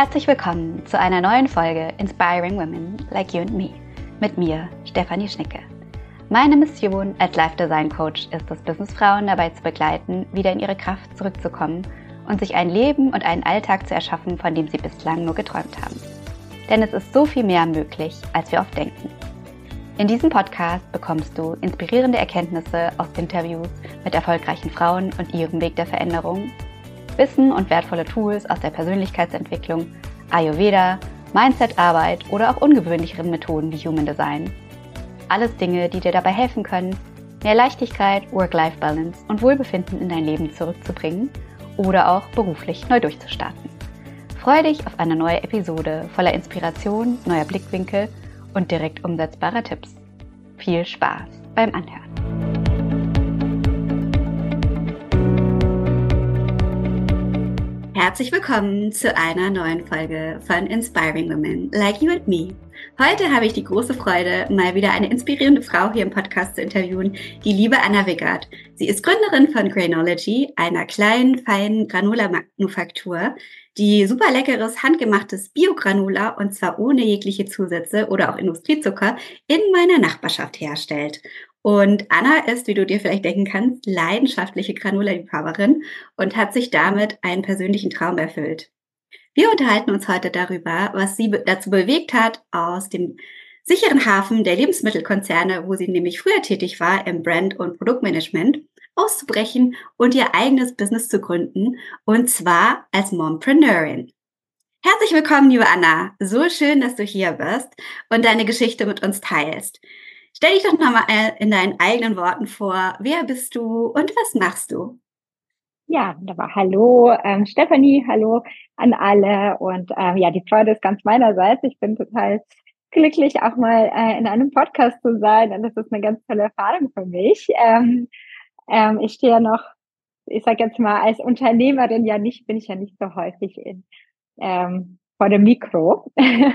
Herzlich willkommen zu einer neuen Folge Inspiring Women Like You and Me mit mir, Stefanie Schnicke. Meine Mission als Life Design Coach ist es, Businessfrauen dabei zu begleiten, wieder in ihre Kraft zurückzukommen und sich ein Leben und einen Alltag zu erschaffen, von dem sie bislang nur geträumt haben. Denn es ist so viel mehr möglich, als wir oft denken. In diesem Podcast bekommst du inspirierende Erkenntnisse aus Interviews mit erfolgreichen Frauen und ihrem Weg der Veränderung, Wissen und wertvolle Tools aus der Persönlichkeitsentwicklung, Ayurveda, Mindset-Arbeit oder auch ungewöhnlicheren Methoden wie Human Design. Alles Dinge, die dir dabei helfen können, mehr Leichtigkeit, Work-Life-Balance und Wohlbefinden in dein Leben zurückzubringen oder auch beruflich neu durchzustarten. Freue dich auf eine neue Episode voller Inspiration, neuer Blickwinkel und direkt umsetzbarer Tipps. Viel Spaß beim Anhören. Herzlich willkommen zu einer neuen Folge von Inspiring Women Like You and Me. Heute habe ich die große Freude, mal wieder eine inspirierende Frau hier im Podcast zu interviewen, die liebe Anna Wiggert. Sie ist Gründerin von Grainology, einer kleinen, feinen Granola-Manufaktur, die super leckeres, handgemachtes Bio-Granola, und zwar ohne jegliche Zusätze oder auch Industriezucker, in meiner Nachbarschaft herstellt. Und Anna ist, wie du dir vielleicht denken kannst, leidenschaftliche Granola-Liebhaberin und hat sich damit einen persönlichen Traum erfüllt. Wir unterhalten uns heute darüber, was sie dazu bewegt hat, aus dem sicheren Hafen der Lebensmittelkonzerne, wo sie nämlich früher tätig war im Brand- und Produktmanagement, auszubrechen und ihr eigenes Business zu gründen, und zwar als Mompreneurin. Herzlich willkommen, liebe Anna. So schön, dass du hier bist und deine Geschichte mit uns teilst. Stell dich doch nochmal in deinen eigenen Worten vor. Wer bist du und was machst du? Ja, wunderbar. Hallo, Stefanie, hallo an alle. Und ja, die Freude ist ganz meinerseits. Ich bin total glücklich, auch mal in einem Podcast zu sein. Und das ist eine ganz tolle Erfahrung für mich. Ich stehe ja noch, ich sage jetzt mal, als Unternehmerin bin ich ja nicht so häufig vor dem Mikro.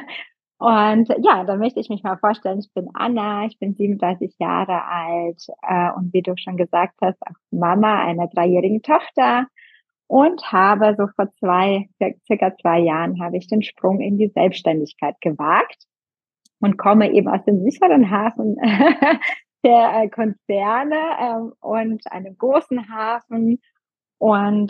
Und ja, dann möchte ich mich mal vorstellen, ich bin Anna, ich bin 37 Jahre alt und wie du schon gesagt hast, auch Mama einer 3-jährigen Tochter und habe so vor circa 2 Jahren habe ich den Sprung in die Selbstständigkeit gewagt und komme eben aus dem sicheren Hafen der Konzerne und einem großen Hafen und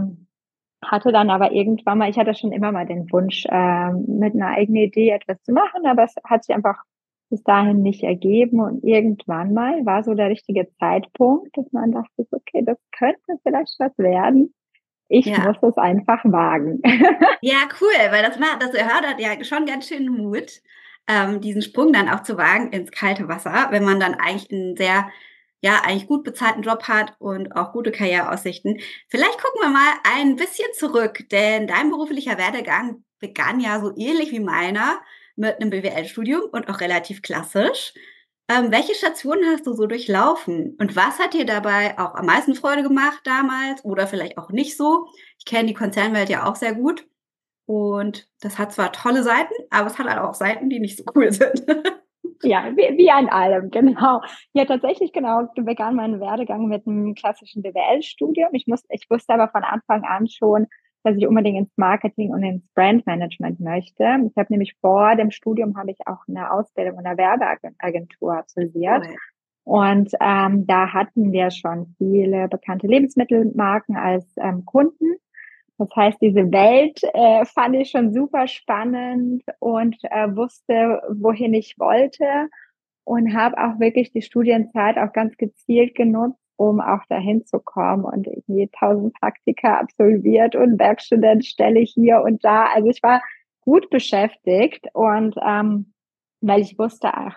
hatte dann aber irgendwann mal, ich hatte schon immer mal den Wunsch, mit einer eigenen Idee etwas zu machen, aber es hat sich einfach bis dahin nicht ergeben. Und irgendwann mal war so der richtige Zeitpunkt, dass man dachte, okay, das könnte vielleicht was werden. Ich muss es einfach wagen. Ja, cool, weil das erfordert ja schon ganz schön Mut, diesen Sprung dann auch zu wagen ins kalte Wasser, wenn man dann eigentlich einen sehr, ja, eigentlich gut bezahlten Job hat und auch gute Karriereaussichten. Vielleicht gucken wir mal ein bisschen zurück, denn dein beruflicher Werdegang begann ja so ähnlich wie meiner mit einem BWL-Studium und auch relativ klassisch. Welche Stationen hast du so durchlaufen und was hat dir dabei auch am meisten Freude gemacht damals oder vielleicht auch nicht so? Ich kenne die Konzernwelt ja auch sehr gut und das hat zwar tolle Seiten, aber es hat halt auch Seiten, die nicht so cool sind. Ja, wie an allem, genau. Ja, tatsächlich, genau, begann mein Werdegang mit einem klassischen BWL-Studium. Ich wusste aber von Anfang an schon, dass ich unbedingt ins Marketing und ins Brandmanagement möchte. Ich habe nämlich vor dem Studium habe ich auch eine Ausbildung in einer Werbeagentur absolviert. Cool. Und da hatten wir schon viele bekannte Lebensmittelmarken als Kunden. Das heißt, diese Welt fand ich schon super spannend und wusste, wohin ich wollte und habe auch wirklich die Studienzeit auch ganz gezielt genutzt, um auch dahin zu kommen und irgendwie 1000 Praktika absolviert und Werkstudentstelle hier und da. Also ich war gut beschäftigt und weil ich wusste auch,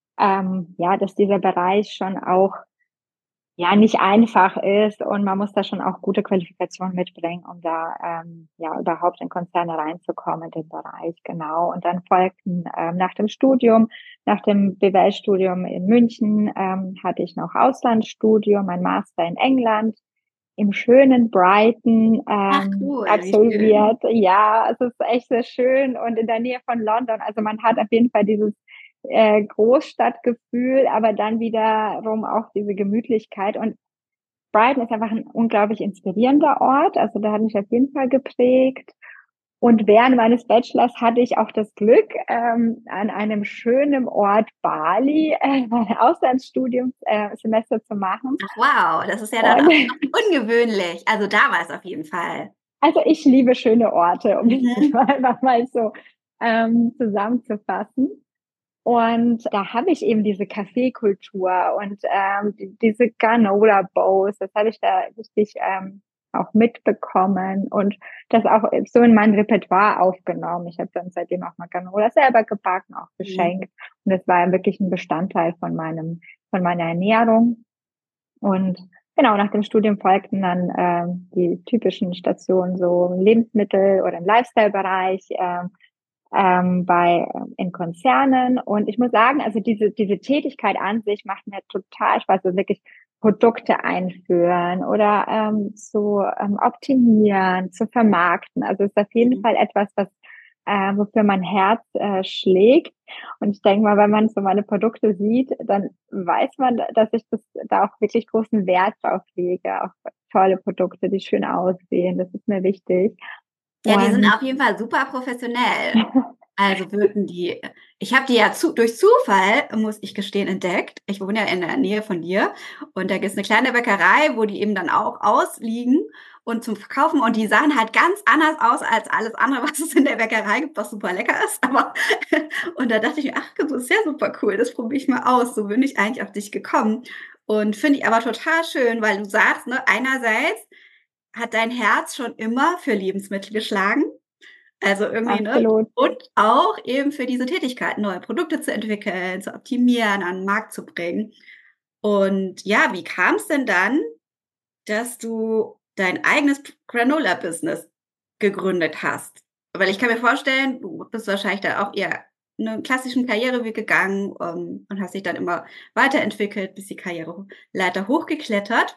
ja, dass dieser Bereich schon auch ja nicht einfach ist und man muss da schon auch gute Qualifikationen mitbringen, um da ja überhaupt in Konzerne reinzukommen in den Bereich, genau. Und dann folgten nach dem Studium, nach dem BWL-Studium in München, hatte ich noch Auslandsstudium, mein Master in England im schönen Brighton Ach cool, wie schön. absolviert. Ja, es ist echt sehr schön und in der Nähe von London. Also man hat auf jeden Fall dieses Großstadtgefühl, aber dann wiederum auch diese Gemütlichkeit. Und Brighton ist einfach ein unglaublich inspirierender Ort. Also da hat mich auf jeden Fall geprägt. Und während meines Bachelors hatte ich auch das Glück, an einem schönen Ort Bali mein Auslandsstudiumssemester zu machen. Ach wow, das ist ja dann Und auch ungewöhnlich. Also damals auf jeden Fall. also ich liebe schöne Orte, um das Mhm. einfach mal so zusammenzufassen. Und da habe ich eben diese Kaffeekultur und diese Granola Bowls, das habe ich da richtig auch mitbekommen und das auch so in mein Repertoire aufgenommen. Ich habe dann seitdem auch mal Granola selber gebacken, auch Mhm. geschenkt. Und das war ja wirklich ein Bestandteil von meiner Ernährung. Und genau, nach dem Studium folgten dann die typischen Stationen, so im Lebensmittel- oder im Lifestyle-Bereich, in Konzernen. Und ich muss sagen, also diese Tätigkeit an sich macht mir total Spaß, also wirklich Produkte einführen oder zu optimieren, zu vermarkten. Also es ist auf jeden Mhm. Fall etwas, was wofür mein Herz schlägt. Und ich denke mal, wenn man so meine Produkte sieht, dann weiß man, dass ich da auch wirklich großen Wert drauf lege, auf tolle Produkte, die schön aussehen. Das ist mir wichtig. Ja, die sind Und auf jeden Fall super professionell. Also wirken die ich habe die ja durch Zufall, muss ich gestehen, entdeckt. Ich wohne ja in der Nähe von dir und da gibt's 'ne kleine Bäckerei, wo die eben dann auch ausliegen und zum Verkaufen und die sahen halt ganz anders aus als alles andere, was es in der Bäckerei gibt, was super lecker ist, aber und da dachte ich mir: „Ach, das ist ja super cool, das probiere ich mal aus.“ So bin ich eigentlich auf dich gekommen und finde ich aber total schön, weil du sagst, ne, einerseits hat dein Herz schon immer für Lebensmittel geschlagen, also irgendwie, ne? absolut. Und auch eben für diese Tätigkeit, neue Produkte zu entwickeln, zu optimieren, an 'n Markt zu bringen. Und ja, wie kam's denn dann, dass du dein eigenes Granola-Business gegründet hast? Weil ich kann mir vorstellen, du bist wahrscheinlich da auch eher 'nen klassischen Karriereweg gegangen, und hast dich dann immer weiterentwickelt, bist die Karriereleiter hochgeklettert.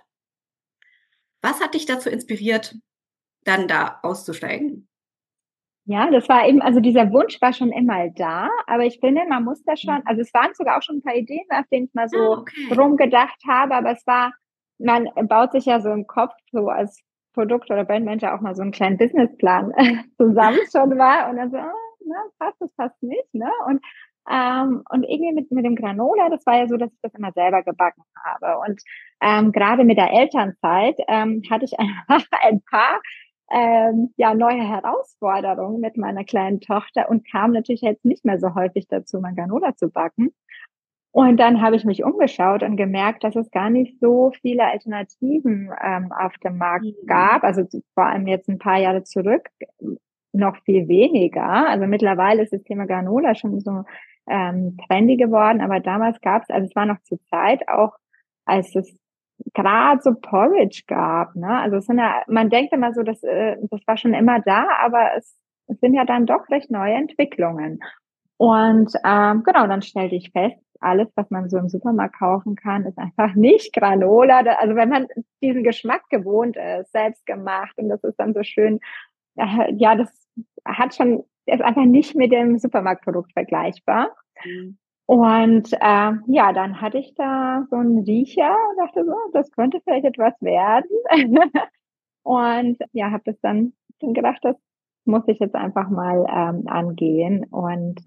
Was hat dich dazu inspiriert, dann da auszusteigen? Ja, das war eben also dieser Wunsch war schon immer da, aber ich finde, man muss da schon Mhm. also es waren sogar auch schon 'n paar Ideen, nach denen ich mal Ah, so okay. rumgedacht habe, aber es war man baut sich ja so im Kopf so als Produkt oder Brandmanager auch mal so 'n kleinen Businessplan zusammen schon mal und dann so: „Ah, ne, passt das, passt nicht“, ne? Und irgendwie mit dem Granola, das war ja so, dass ich das immer selber gebacken habe. Und, grade mit der Elternzeit, hatte ich einfach ein paar ja, neue Herausforderungen mit meiner kleinen Tochter und kam natürlich jetzt nicht mehr so häufig dazu, mal Granola zu backen. Und dann habe ich mich umgeschaut und gemerkt, dass es gar nicht so viele Alternativen auf dem Markt Mhm. gab. Also vor allem jetzt ein paar Jahre zurück noch viel weniger. Also mittlerweile ist das Thema Granola schon so trendy geworden, aber damals gab es, also es war noch zur Zeit auch, als es gerade so Porridge gab, ne? Also, es sind ja man denkt immer so, das war schon immer da, aber es sind ja dann doch recht neue Entwicklungen. Und, genau, dann stellte ich fest, alles, was man so im Supermarkt kaufen kann, ist einfach nicht Granola. Da also, wenn man diesen Geschmack gewohnt ist, selbstgemacht und das ist dann so schön ja, das hat schon ist einfach nicht mit dem Supermarktprodukt vergleichbar. Mhm. Und, ja, dann hatte ich da so 'n Riecher und dachte so: „Das könnte vielleicht etwas werden.“ Und ja, habe das dann gedacht, das muss ich jetzt einfach mal, angehen und,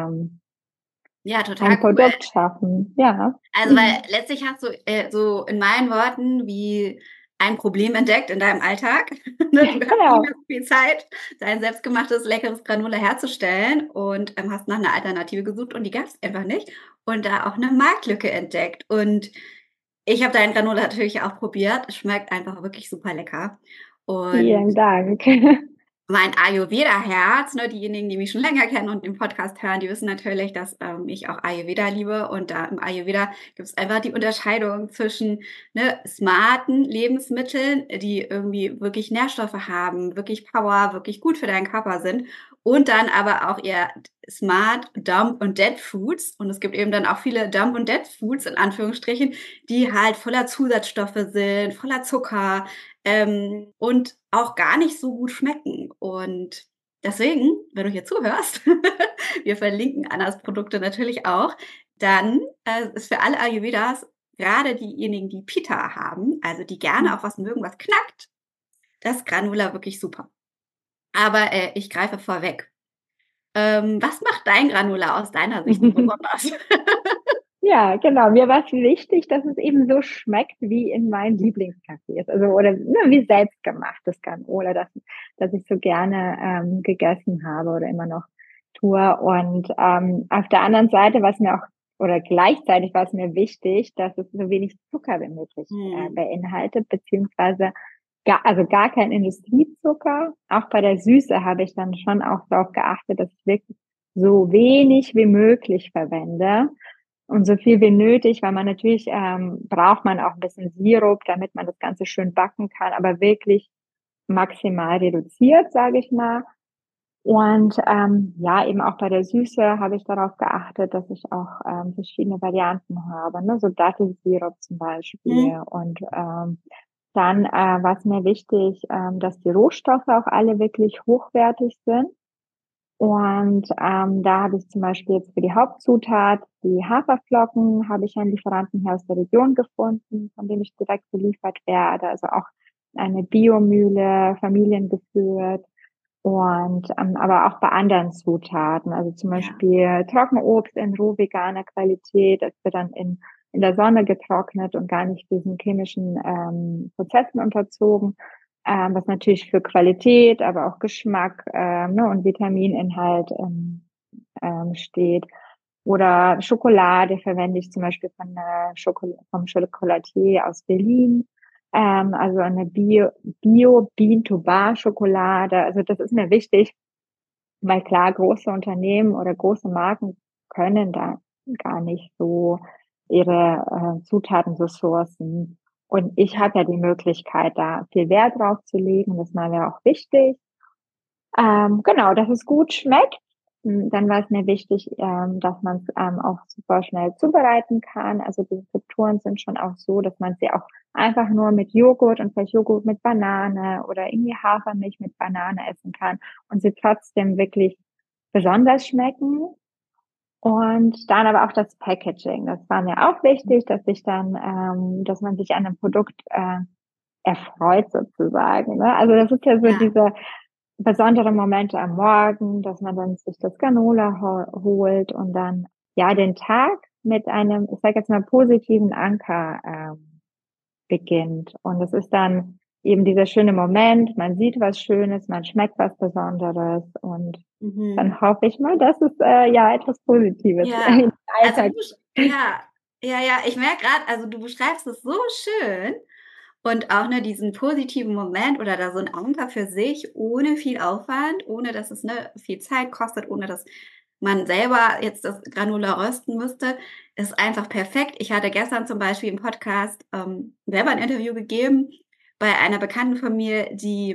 Ja, ein total cool. Produkt schaffen. Ja. Also, weil letztlich hast du, so in meinen Worten wie ein Problem entdeckt in deinem Alltag. Ne, du hast nicht mehr Genau. so viel Zeit, dein selbstgemachtes leckeres Granola herzustellen und, hast nach 'ner Alternative gesucht und die gab's einfach nicht und da auch 'ne Marktlücke entdeckt. Und ich habe dein Granola natürlich auch probiert. Es schmeckt einfach wirklich super lecker. Und Vielen Dank. mein Ayurveda-Herz, ne, diejenigen, die mich schon länger kennen und den Podcast hören, die wissen natürlich, dass, ich auch Ayurveda liebe und da im Ayurveda gibt es einfach die Unterscheidung zwischen, ne, smarten Lebensmitteln, die irgendwie wirklich Nährstoffe haben, wirklich Power, wirklich gut für deinen Körper sind und dann aber auch eher smart Dump und Dead Foods und es gibt eben dann auch viele Dump und Dead Foods in Anführungsstrichen, die halt voller Zusatzstoffe sind, voller Zucker, und auch gar nicht so gut schmecken. Und deswegen, wenn du hier zuhörst, wir verlinken Annas Produkte natürlich auch, dann, ist für alle Ayurvedas, gerade diejenigen, die Pitta haben, also die gerne auch was mögen, was knackt, das Granula wirklich super. Aber ich greife vorweg. Was macht dein Granola aus deiner Sicht so besonders? Ja, genau. Mir war es wichtig, dass es eben so schmeckt wie in meinen Lieblingscafés. Also, oder ne, wie selbstgemachtes Granola, das ich so gerne gegessen habe oder immer noch tue. Und auf der anderen Seite war es mir auch, oder gleichzeitig war es mir wichtig, dass es so wenig Zucker wie möglich Hm. beinhaltet, beziehungsweise also gar kein Industriezucker. Auch bei der Süße habe ich dann schon auch darauf geachtet, dass ich wirklich so wenig wie möglich verwende und so viel wie nötig, weil man natürlich braucht man auch ein bisschen Sirup, damit man das Ganze schön backen kann, aber wirklich maximal reduziert, sage ich mal. Und ja, eben auch bei der Süße habe ich darauf geachtet, dass ich auch verschiedene Varianten habe, ne? So Dattelsirup zum Hm. Beispiel. Und dann war es mir wichtig, dass die Rohstoffe auch alle wirklich hochwertig sind. Und da habe ich zum Beispiel jetzt für die Hauptzutat, die Haferflocken, habe ich einen Lieferanten hier aus der Region gefunden, von dem ich direkt beliefert werde. Also auch eine Biomühle, familiengeführt. Und aber auch bei anderen Zutaten, also zum Ja. Beispiel Trockenobst in roh veganer Qualität, das wird dann in der Sonne getrocknet und gar nicht diesen chemischen Prozessen unterzogen, was natürlich für Qualität, aber auch Geschmack ne, und Vitamininhalt steht. Oder Schokolade verwende ich zum Beispiel vom Chocolatier aus Berlin. Also eine Bio Bean-to-Bar-Schokolade. Also das ist mir wichtig, weil klar, große Unternehmen oder große Marken können da gar nicht so ihre Zutaten so sourcen. Und ich Ja. habe ja die Möglichkeit, da viel Wert drauf zu legen. Das war mir auch wichtig. Genau, dass es gut schmeckt. Dann war es mir wichtig, dass man es auch super schnell zubereiten kann. Also die Rezepturen sind schon auch so, dass man sie auch einfach nur mit Joghurt und vielleicht Joghurt mit Banane oder irgendwie Hafermilch mit Banane essen kann und sie trotzdem wirklich besonders schmecken. Und dann aber auch das Packaging. Das war mir auch wichtig, dass man sich an einem Produkt erfreut sozusagen. Ne? Also das ist ja so Ja. diese besondere Momente am Morgen, dass man dann sich das Granola holt und dann ja den Tag mit einem, ich sage jetzt mal, positiven Anker beginnt. Und es ist dann eben dieser schöne Moment, man sieht was Schönes, man schmeckt was Besonderes und Mhm. dann hoffe ich mal, dass es ja etwas Positives in Ja. den Also Alltag. ja, ja, ja, ich merke gerade, also du beschreibst es so schön und auch, ne, diesen positiven Moment oder da so 'n Anker für sich ohne viel Aufwand, ohne dass es, ne, viel Zeit kostet, ohne dass man selber jetzt das Granola rösten müsste, ist einfach perfekt. Ich hatte gestern zum Beispiel im Podcast, selber 'n Interview gegeben bei einer Bekannten von mir,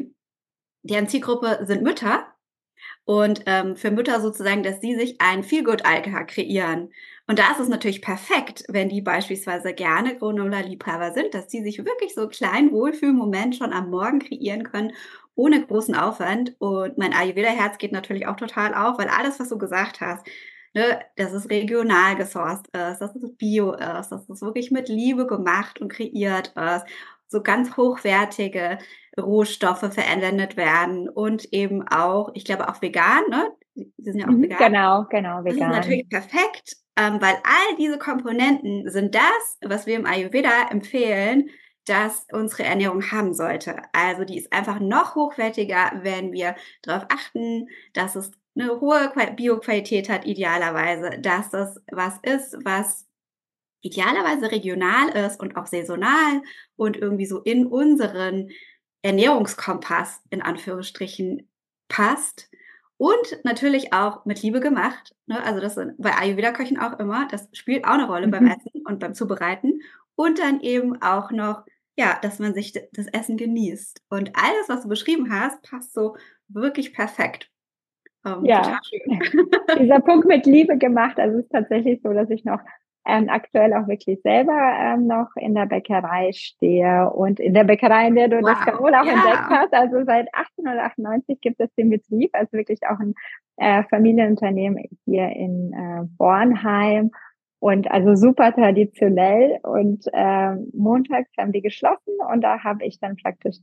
deren Zielgruppe sind Mütter und, für Mütter sozusagen, dass sie sich einen Feel-Good-Alltag kreieren. Und da ist es natürlich perfekt, wenn die beispielsweise gerne Granola-Liebhaber sind, dass die sich wirklich so 'n kleinen Wohlfühlmoment schon am Morgen kreieren können, ohne großen Aufwand. Und mein Ayurveda-Herz geht natürlich auch total auf, weil alles, was du gesagt hast, ne, dass es regional gesourced ist, dass es bio ist, dass es wirklich mit Liebe gemacht und kreiert ist, so ganz hochwertige Rohstoffe verwendet werden und eben auch, ich glaube auch vegan, ne? Sie sind ja auch Mhm, vegan. genau, Das ist vegan. natürlich perfekt, weil all diese Komponenten sind das, was wir im Ayurveda empfehlen, dass unsere Ernährung haben sollte. Also, die ist einfach noch hochwertiger, wenn wir darauf achten, dass es eine hohe Bioqualität hat idealerweise, dass das was ist, was idealerweise regional ist und auch saisonal und irgendwie so in unseren Ernährungskompass in Anführungsstrichen passt und natürlich auch mit Liebe gemacht, ne? Also, das sind bei Ayurveda-Köchen auch immer, das spielt auch 'ne Rolle beim Mhm. Essen und beim Zubereiten und dann eben auch noch, ja, dass man sich das Essen genießt. Und alles, was du beschrieben hast, passt so wirklich perfekt. Total Ja, schön. dieser Punkt mit Liebe gemacht. Also, es ist tatsächlich so, dass ich noch aktuell auch wirklich selber noch in der Bäckerei stehe und in der Bäckerei, in der du das Wow, Granola auch entdeckt ja. hast. Also, seit 1898 gibt es den Betrieb, also wirklich auch ein Familienunternehmen hier in Bornheim und also super traditionell und montags haben die geschlossen und da habe ich dann praktisch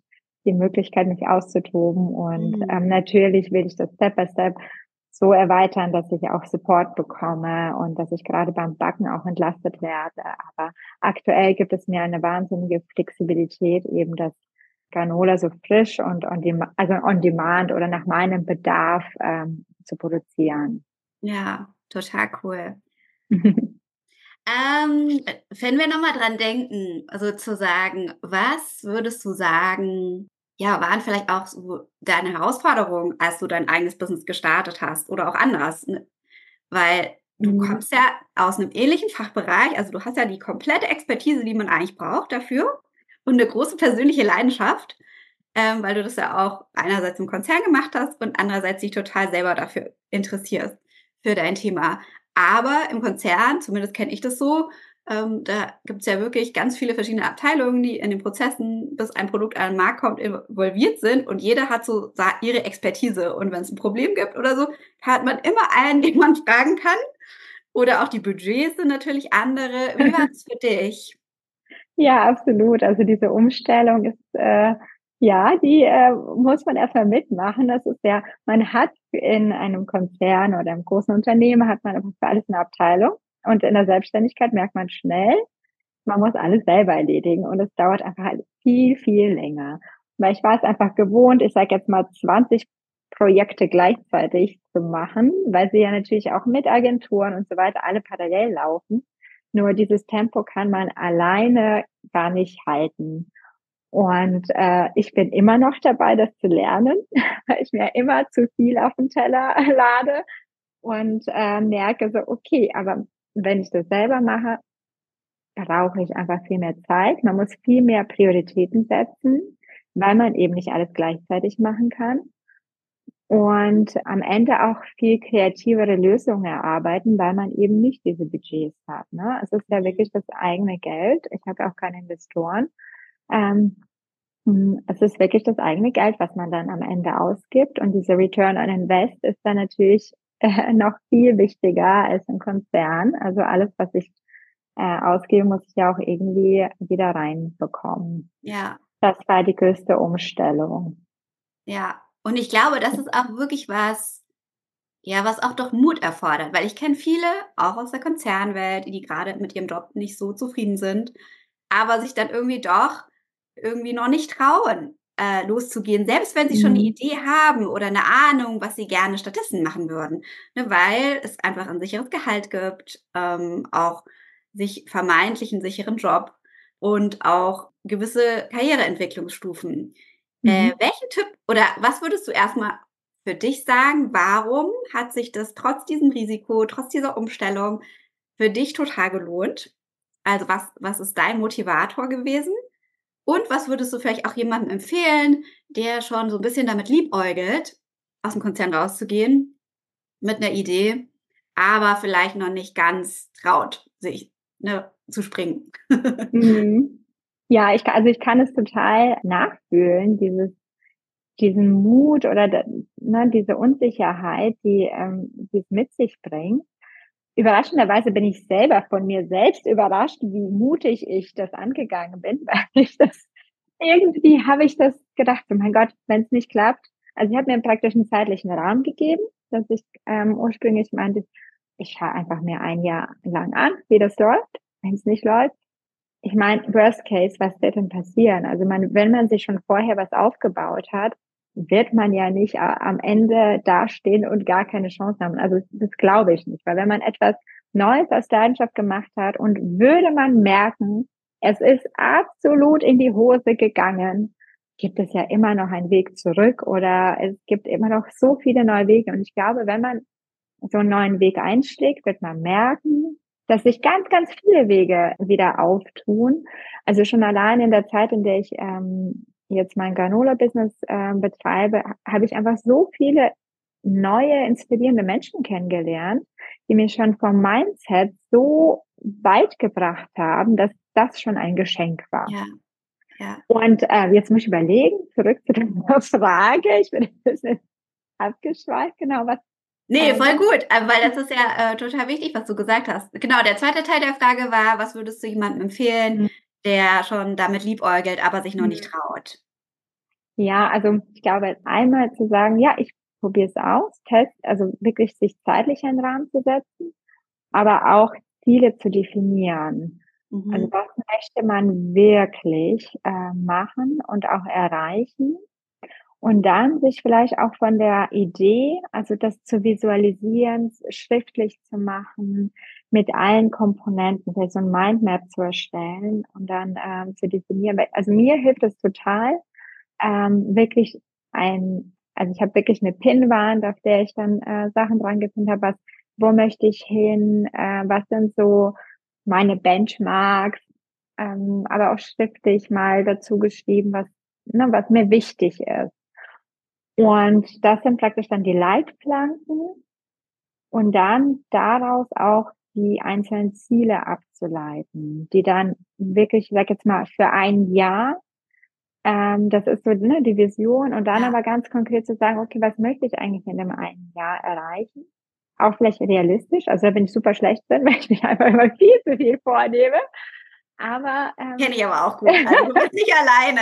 die Möglichkeit, mich auszutoben. Und natürlich will ich das Step by Step so erweitern, dass ich auch Support bekomme und dass ich gerade beim Backen auch entlastet werde. Aber aktuell gibt es mir eine wahnsinnige Flexibilität, eben das Granola so frisch und also on demand oder nach meinem Bedarf zu produzieren. Ja, total cool. Wenn wir nochmal dran denken, sozusagen, was würdest du sagen, ja, waren vielleicht auch so deine Herausforderungen, als du dein eigenes Business gestartet hast oder auch anders? Ne? Weil du kommst ja aus einem ähnlichen Fachbereich, also du hast ja die komplette Expertise, die man eigentlich braucht dafür und eine große persönliche Leidenschaft, weil du das ja auch einerseits im Konzern gemacht hast und andererseits dich total selber dafür interessierst, für dein Thema. Aber im Konzern, zumindest kenne ich das so, da gibt's ja wirklich ganz viele verschiedene Abteilungen, die in den Prozessen, bis ein Produkt an den Markt kommt, involviert sind und jeder hat so ihre Expertise. Und wenn es ein Problem gibt oder so, hat man immer einen, den man fragen kann. Oder auch die Budgets sind natürlich andere. Wie war es für dich? Ja, absolut. Also diese Umstellung ist, ja, die muss man erstmal mitmachen. Das ist ja, man hat in einem Konzern oder im großen Unternehmen hat man einfach für alles eine Abteilung. Und in der Selbstständigkeit merkt man schnell, man muss alles selber erledigen und es dauert einfach halt viel, viel länger. Weil ich war es einfach gewohnt, ich sage jetzt mal 20 Projekte gleichzeitig zu machen, weil sie ja natürlich auch mit Agenturen und so weiter alle parallel laufen. Nur dieses Tempo kann man alleine gar nicht halten. Und ich bin immer noch dabei, das zu lernen, weil ich mir immer zu viel auf den Teller lade und merke so, okay, aber wenn ich das selber mache, brauche ich einfach viel mehr Zeit. Man muss viel mehr Prioritäten setzen, weil man eben nicht alles gleichzeitig machen kann. Und am Ende auch viel kreativere Lösungen erarbeiten, weil man eben nicht diese Budgets hat. Ne? Es ist ja wirklich das eigene Geld. Ich habe auch keine Investoren. Ähm, Es ist wirklich das eigene Geld, was man dann am Ende ausgibt. Und diese Return on Invest ist dann natürlich noch viel wichtiger als im Konzern. Also alles, was ich ausgebe, muss ich ja auch irgendwie wieder reinbekommen. Ja. Das war die größte Umstellung. Ja, und ich glaube, das ist auch wirklich was, ja, was auch doch Mut erfordert, weil ich kenne viele, auch aus der Konzernwelt, die gerade mit ihrem Job nicht so zufrieden sind, aber sich dann irgendwie doch irgendwie noch nicht trauen, loszugehen, selbst wenn sie schon eine Mhm. Idee haben oder eine Ahnung, was sie gerne stattdessen machen würden, ne, weil es einfach ein sicheres Gehalt gibt, auch sich vermeintlich 'n sicheren Job und auch gewisse Karriereentwicklungsstufen. Mhm. Welchen Tipp oder was würdest du erstmal für dich sagen, warum hat sich das trotz diesem Risiko, trotz dieser Umstellung für dich total gelohnt? Also, was ist dein Motivator gewesen? Und was würdest du vielleicht auch jemandem empfehlen, der schon so ein bisschen damit liebäugelt, aus dem Konzern rauszugehen mit einer Idee, aber vielleicht noch nicht ganz traut, sich, ne, zu springen? Mhm. Ja, also ich kann es total nachfühlen, diesen Mut oder ne, diese Unsicherheit, die es mit sich bringt. Überraschenderweise bin ich selber von mir selbst überrascht, wie mutig ich das angegangen bin, weil ich das irgendwie habe ich das gedacht, oh mein Gott, wenn es nicht klappt. Also ich habe mir praktisch einen zeitlichen Rahmen gegeben, dass ich ursprünglich meinte, ich schaue einfach mir ein Jahr lang an, wie das läuft. Wenn es nicht läuft, ich meine, Worst Case, was wird denn passieren? Also wenn man sich schon vorher was aufgebaut hat, wird man ja nicht am Ende dastehen und gar keine Chance haben. Also das glaube ich nicht, weil wenn man etwas Neues aus Leidenschaft gemacht hat und würde man merken, es ist absolut in die Hose gegangen, gibt es ja immer noch einen Weg zurück oder es gibt immer noch so viele neue Wege. Und ich glaube, wenn man so einen neuen Weg einschlägt, wird man merken, dass sich ganz, ganz viele Wege wieder auftun. Also schon allein in der Zeit, in der ich jetzt mein Granola-Business betreibe, habe ich einfach so viele neue, inspirierende Menschen kennengelernt, die mich schon vom Mindset so weit gebracht haben, dass das schon ein Geschenk war. Ja, ja. Und jetzt muss ich überlegen, zurück zu deiner Frage. Ich bin ein bisschen abgeschweift, genau, was Ne, voll was gut, weil das ist ja, total wichtig, was du gesagt hast. Genau, der zweite Teil der Frage war: Was würdest du jemandem empfehlen, der schon damit liebäugelt, aber sich noch nicht Mhm. traut? Ja, also ich glaube, einmal zu sagen, ja, ich probiere es aus, also wirklich sich zeitlich einen Rahmen zu setzen, aber auch Ziele zu definieren. Also Mhm. was möchte man wirklich machen und auch erreichen? Und dann sich vielleicht auch von der Idee, also das zu visualisieren, schriftlich zu machen, mit allen Komponenten, vielleicht so ein Mindmap zu erstellen und dann zu definieren. Also mir hilft es total, wirklich also ich habe wirklich eine Pinnwand, auf der ich dann Sachen dran gepinnt habe, wo möchte ich hin, was sind so meine Benchmarks, aber auch schriftlich mal dazu geschrieben, was mir wichtig ist. Und das sind praktisch dann die Leitplanken und dann daraus auch die einzelnen Ziele abzuleiten, die dann wirklich, ich sage jetzt mal, für ein Jahr, das ist so, ne, die Vision und dann Ja. aber ganz konkret zu sagen: „Okay, was möchte ich eigentlich in dem einen Jahr erreichen?“ Auch vielleicht realistisch, also da bin ich super schlecht drin, weil ich mir einfach immer viel zu viel vornehme, aber, Kenne ich aber auch gut. Also, du bist nicht alleine.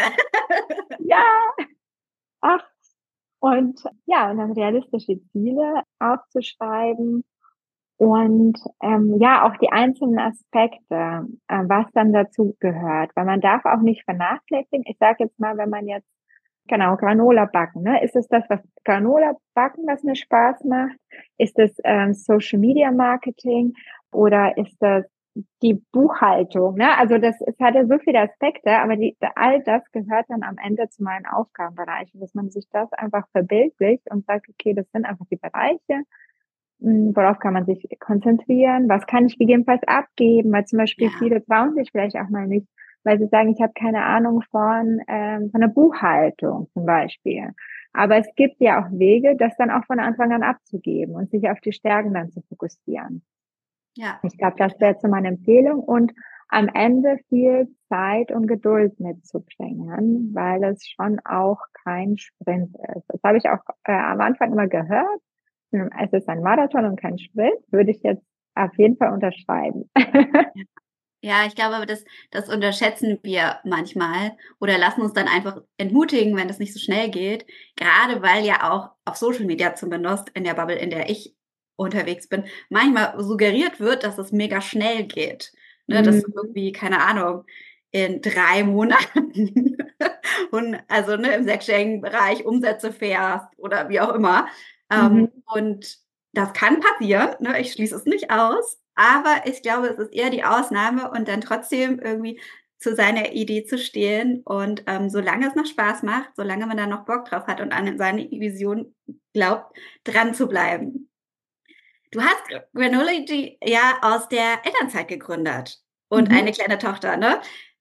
ja, ach, und ja, und dann realistische Ziele aufzuschreiben. Und, ja, auch die einzelnen Aspekte, was dann dazu gehört, weil man darf auch nicht vernachlässigen. Ich sage jetzt mal, wenn man jetzt genau, Granola backen, ne? Ist es das, was Granola backen, was mir Spaß macht? Ist es, Social Media Marketing oder ist das die Buchhaltung, ne? Also, es hat ja so viele Aspekte, aber all das gehört dann am Ende zu meinen Aufgabenbereichen, dass man sich das einfach verbildlicht und sagt: „Okay, das sind einfach die Bereiche, worauf kann man sich konzentrieren? Was kann ich gegebenenfalls abgeben?“ Weil zum Beispiel Ja, viele trauen sich vielleicht auch mal nicht, weil sie sagen: „Ich habe keine Ahnung von der Buchhaltung“, zum Beispiel. Aber es gibt ja auch Wege, das dann auch von Anfang an abzugeben und sich auf die Stärken dann zu fokussieren. ja, Ich glaube, das wäre ja, jetzt so meine Empfehlung und am Ende viel Zeit und Geduld mitzubringen, weil es schon auch kein Sprint ist. Das habe ich auch, am Anfang immer gehört. Es ist ein Marathon und kein Sprint, würde ich jetzt auf jeden Fall unterschreiben. ja. Ja, ich glaube, das unterschätzen wir manchmal oder lassen uns dann einfach entmutigen, wenn es nicht so schnell geht. Gerade weil ja auch auf Social Media zumindest in der Bubble, in der ich unterwegs bin, manchmal suggeriert wird, dass es mega schnell geht. Ne, dass du Mhm, irgendwie, keine Ahnung, in 3 Monaten und also, ne, im sechsstelligen Bereich Umsätze fährst oder wie auch immer. mhm, Und das kann passieren, ne? Ich schließe es nicht aus, aber ich glaube, es ist eher die Ausnahme und dann trotzdem irgendwie zu seiner Idee zu stehen und, solange es noch Spaß macht, solange man da noch Bock drauf hat und an seine Vision glaubt, dran zu bleiben. Du hast Granology ja aus der Elternzeit gegründet und mhm. eine kleine Tochter, ne?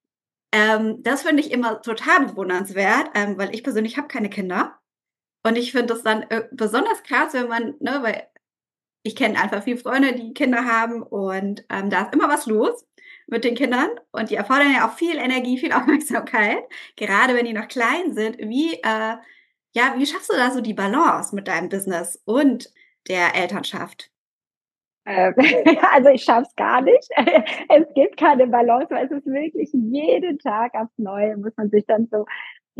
Das finde ich immer total bewundernswert, weil ich persönlich habe keine Kinder und ich finde das dann, besonders krass, wenn man ne, weil ich kenne einfach viele Freunde, die Kinder haben und, da ist immer was los mit den Kindern und die erfordern ja auch viel Energie, viel Aufmerksamkeit, gerade wenn die noch klein sind. Wie schaffst du da so die Balance mit deinem Business und der Elternschaft? Äh, also, ich schaffe es gar nicht. Es gibt keine Balance, weil es ist wirklich jeden Tag aufs Neue muss man sich dann so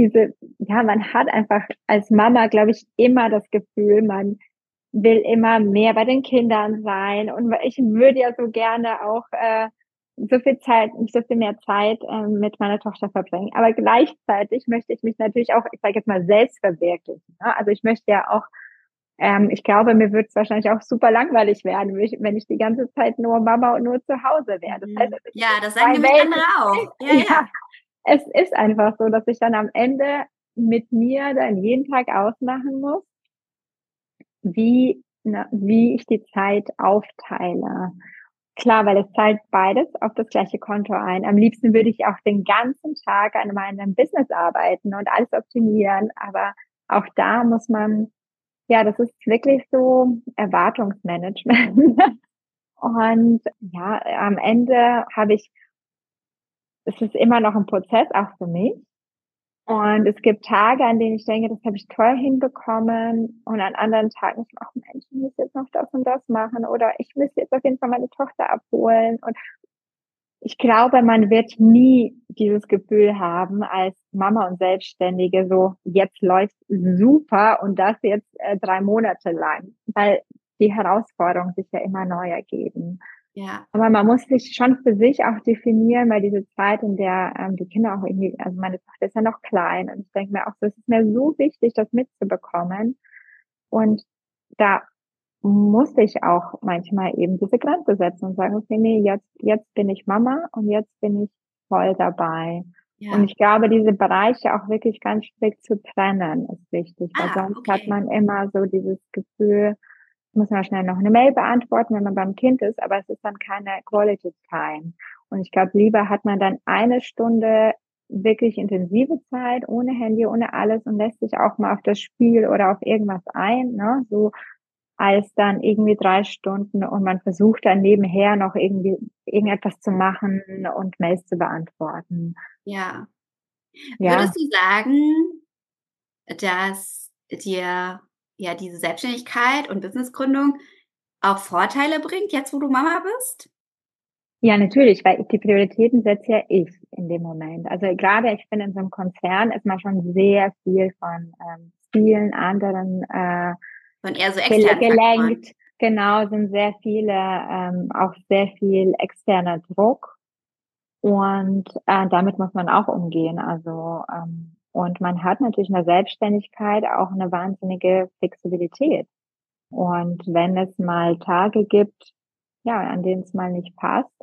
man hat einfach als Mama, glaube ich, immer das Gefühl, man will immer mehr bei den Kindern sein und ich würde ja so gerne auch, so viel mehr Zeit, mit meiner Tochter verbringen. Aber gleichzeitig möchte ich mich natürlich auch, ich sage jetzt mal, selbst verwirklichen, ne? Also, ich möchte ja auch ich glaube, mir würde es wahrscheinlich auch super langweilig werden, wenn ich die ganze Zeit nur Mama und nur zu Hause wäre. Das heißt, Mhm. es sind so Ja, das sagen 2 nämlich andere Welten. auch. Ja, Ja, ja. es ist einfach so, dass ich dann am Ende mit mir dann jeden Tag ausmachen muss, wie ich die Zeit aufteile. Klar, weil es zahlt beides auf das gleiche Konto ein. Am liebsten würde ich auch den ganzen Tag an meinem Business arbeiten und alles optimieren, aber auch da muss man, ja, das ist wirklich so Erwartungsmanagement. Und ja, am Ende es ist immer noch ein Prozess, auch für mich. Und es gibt Tage, an denen ich denke, das habe ich toll hinbekommen und an anderen Tagen, ich mache Mensch, ich muss jetzt noch das und das machen oder ich müsste jetzt auf jeden Fall meine Tochter abholen und ich glaube, man wird nie dieses Gefühl haben als Mama und Selbstständige so, jetzt läuft super und das jetzt 3 Monate lang, weil die Herausforderungen sich ja immer neu ergeben. Ja, Aber man muss sich schon für sich auch definieren, weil diese Zeit, in der die Kinder auch irgendwie, also meine Tochter ist ja noch klein und ich denke mir auch so, es ist mir so wichtig, das mitzubekommen. Und da muss ich auch manchmal eben diese Grenze setzen und sagen, okay, nee, jetzt bin ich Mama und jetzt bin ich voll dabei. Und ja. ich glaube, diese Bereiche auch wirklich ganz strikt zu trennen ist wichtig, weil Ah, sonst hat okay. man immer so dieses Gefühl, muss man schnell noch eine Mail beantworten, wenn man beim Kind ist, aber es ist dann keine Quality Time. Und ich glaube, lieber hat man dann eine Stunde wirklich intensive Zeit, ohne Handy, ohne alles und lässt sich auch mal auf das Spiel oder auf irgendwas ein, ne? So als dann irgendwie 3 Stunden und man versucht dann nebenher noch irgendwie irgendetwas zu machen und Mails zu beantworten. Ja. Würdest Ja, du sagen, dass dir ja diese Selbstständigkeit und Businessgründung auch Vorteile bringt, jetzt wo du Mama bist? ja, natürlich, weil die Prioritäten setze ja ich in dem Moment. Also gerade ich bin in so einem Konzern ist man schon sehr viel von vielen anderen Von eher so externen Faktoren. gelenkt. Genau, sind sehr viele, auch sehr viel externer Druck. Und damit muss man auch umgehen. Also, und man hat natürlich in der Selbstständigkeit auch eine wahnsinnige Flexibilität. Und wenn es mal Tage gibt, ja, an denen es mal nicht passt,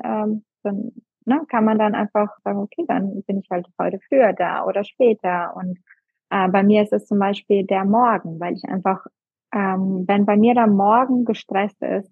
dann ne, kann man dann einfach sagen, okay, dann bin ich halt heute früher da oder später. Und bei mir ist es zum Beispiel der Morgen, weil ich einfach, wenn bei mir der Morgen gestresst ist,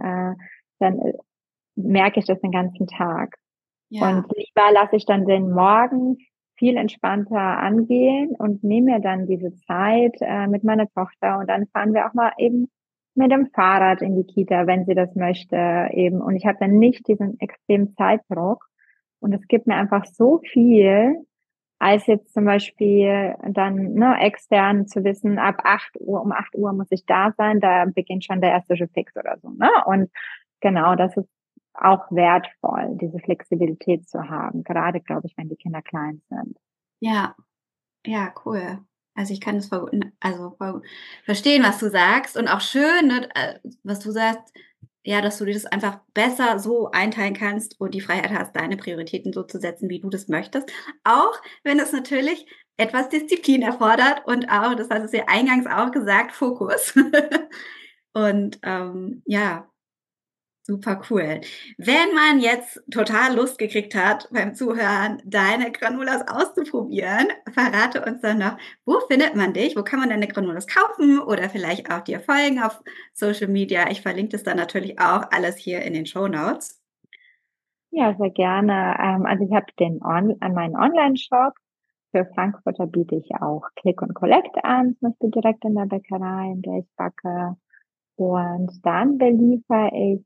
dann merke ich das den ganzen Tag. Und Ja, lieber lasse ich dann den Morgen viel entspannter angehen und nehme mir dann diese Zeit mit meiner Tochter und dann fahren wir auch mal eben mit dem Fahrrad in die Kita, wenn sie das möchte eben. Und ich habe dann nicht diesen extremen Zeitdruck. Und es gibt mir einfach so viel, als jetzt zum Beispiel dann ne, extern zu wissen, ab 8 Uhr, um 8 Uhr muss ich da sein, da beginnt schon der erste Fix oder so. Ne? Und genau, das ist auch wertvoll, diese Flexibilität zu haben, gerade, glaube ich, wenn die Kinder klein sind. ja, ja, cool. Also, ich kann das voll gut also, voll gut verstehen, was du sagst und auch schön, ne, was du sagst, ja, dass du dir das einfach besser so einteilen kannst und die Freiheit hast, deine Prioritäten so zu setzen, wie du das möchtest. Auch wenn es natürlich etwas Disziplin erfordert und auch, das hattest du ja eingangs auch gesagt, Fokus. Und, ja, super cool. Wenn man jetzt total Lust gekriegt hat, beim Zuhören deine Granulas auszuprobieren, verrate uns dann noch, wo findet man dich? Wo kann man deine Granulas kaufen oder vielleicht auch dir folgen auf Social Media? Ich verlinke das dann natürlich auch alles hier in den Show Notes. Ja, sehr gerne. Also ich habe an meinen Online-Shop. Für Frankfurter biete ich auch Click und Collect an, zum Beispiel direkt in der Bäckerei, in der ich backe. Und dann beliefere ich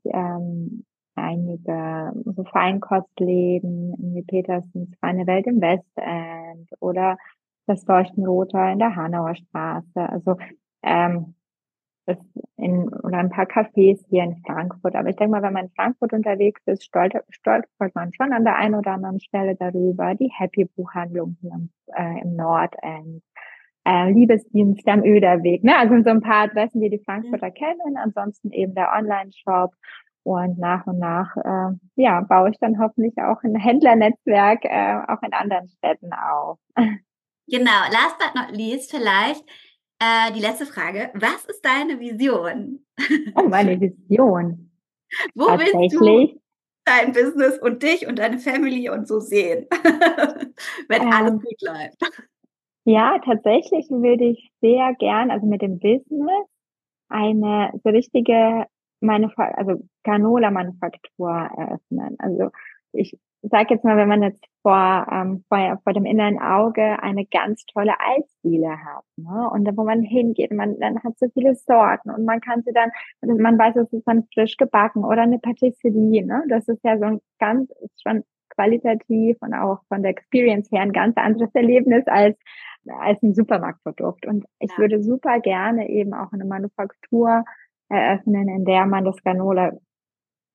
einige so Feinkostläden, wie Petersens Feine Welt im Westend oder das Leuchtenroter in der Hanauer Straße. Also ähm, das oder ein paar Cafés hier in Frankfurt. Aber ich denke mal, wenn man in Frankfurt unterwegs ist, stolpert man schon an der einen oder anderen Stelle darüber. Die Happy Buchhandlung hier im Nordend, Liebesdienst am Öderweg. Ne? Also so ein paar Adressen, die die Mhm. Frankfurter kennen. Ansonsten eben der Online-Shop. Und nach, ja, baue ich dann hoffentlich auch ein Händlernetzwerk auch in anderen Städten auf. Genau, last but not least vielleicht die letzte Frage. Was ist deine Vision? Oh, meine Vision. Wo willst du Tatsächlich. dein Business und dich und deine Family und so sehen, wenn alles Ähm, gut läuft? Ja, tatsächlich würde ich sehr gern, also mit dem Business, eine so richtige also Granola-Manufaktur eröffnen. Also ich sage jetzt mal, wenn man jetzt vor dem inneren Auge eine ganz tolle Eisdiele hat, ne? Und da, wo man hingeht, dann hat so viele Sorten und man kann sie dann, also man weiß, es ist dann frisch gebacken oder eine Patisserie, ne? Das ist ja so ein ist schon qualitativ und auch von der Experience her ein ganz anderes Erlebnis als ein Supermarktprodukt. Und ich Ja, würde super gerne eben auch eine Manufaktur eröffnen, in der man das Granola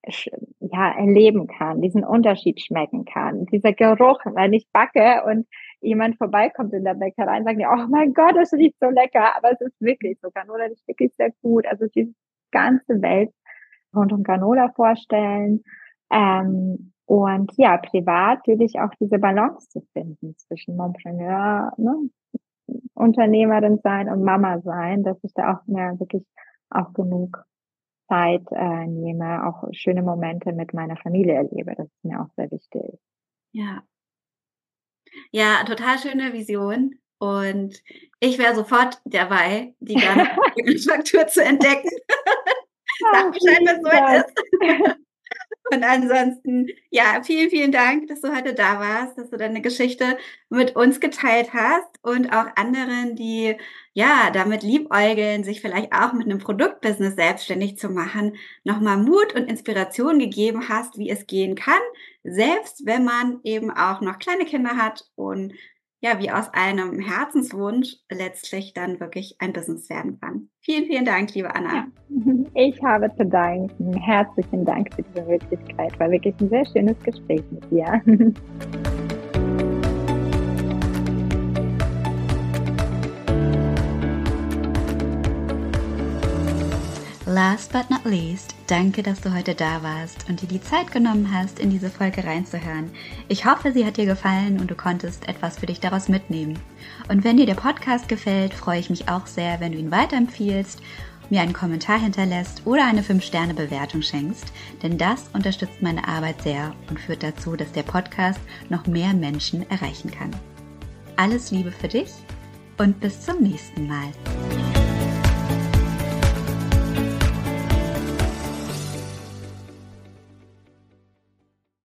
erleben kann, diesen Unterschied schmecken kann. Dieser Geruch, wenn ich backe und jemand vorbeikommt in der Bäckerei und sagt, oh mein Gott, das riecht so lecker, aber es ist wirklich so, Granola ist wirklich sehr gut. Also diese ganze Welt rund um Granola vorstellen. Und ja, privat natürlich auch diese Balance zu finden zwischen Mompreneur, ne, Unternehmerin sein und Mama sein, dass ich da auch mehr wirklich auch genug Zeit nehme, auch schöne Momente mit meiner Familie erlebe. Das ist mir auch sehr wichtig. Ja. Ja, total schöne Vision. Und ich wäre sofort dabei, die Gartenmanufaktur zu entdecken. Sag Bescheid, wenn es soweit ist. Und ansonsten, ja, vielen, vielen Dank, dass du heute da warst, dass du deine Geschichte mit uns geteilt hast und auch anderen, die ja damit liebäugeln, sich vielleicht auch mit einem Produktbusiness selbstständig zu machen, nochmal Mut und Inspiration gegeben hast, wie es gehen kann, selbst wenn man eben auch noch kleine Kinder hat und ja, wie aus einem Herzenswunsch letztlich dann wirklich ein Business werden kann. Vielen, vielen Dank, liebe Anna. Ja, ich habe zu danken. Herzlichen Dank für diese Möglichkeit. War wirklich ein sehr schönes Gespräch mit dir. Last but not least, danke, dass du heute da warst und dir die Zeit genommen hast, in diese Folge reinzuhören. Ich hoffe, sie hat dir gefallen und du konntest etwas für dich daraus mitnehmen. Und wenn dir der Podcast gefällt, freue ich mich auch sehr, wenn du ihn weiterempfiehlst, mir einen Kommentar hinterlässt oder eine 5-Sterne-Bewertung schenkst, denn das unterstützt meine Arbeit sehr und führt dazu, dass der Podcast noch mehr Menschen erreichen kann. Alles Liebe für dich und bis zum nächsten Mal.